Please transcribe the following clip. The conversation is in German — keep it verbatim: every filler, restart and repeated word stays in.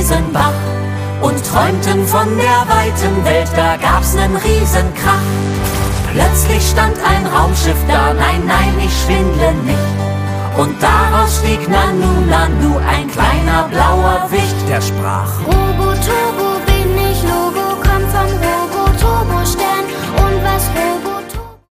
Riesenbach und träumten von der weiten Welt, da gab's nen Riesenkrach. Plötzlich stand ein Raumschiff da, nein, nein, ich schwindle nicht. Und daraus stieg Nanu, Nanu, ein kleiner blauer Wicht, der sprach: Robo, Turbo,